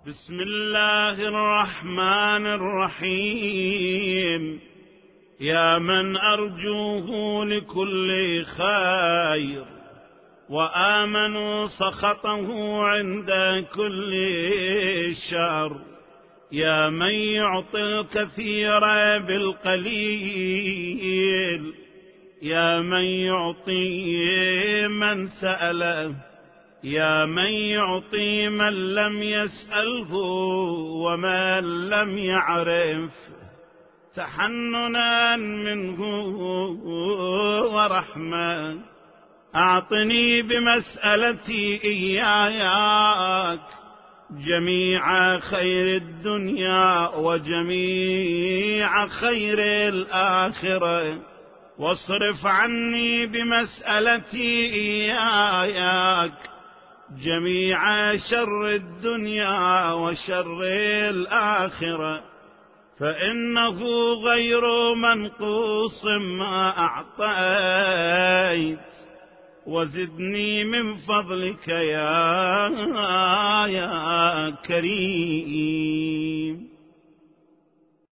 بسم الله الرحمن الرحيم. يا من أرجوه لكل خير وآمنوا سخطه عند كل شر، يا من يعطي الكثير بالقليل، يا من يعطي من سأله، يا من يعطي من لم يسأله ومن لم يعرف، تحننا منه ورحمة. أعطني بمسألتي إياك جميع خير الدنيا وجميع خير الآخرة، واصرف عني بمسألتي إياك جميع شر الدنيا وشر الآخرة، فإنه غير منقوص ما أعطيت، وزدني من فضلك يا كريم.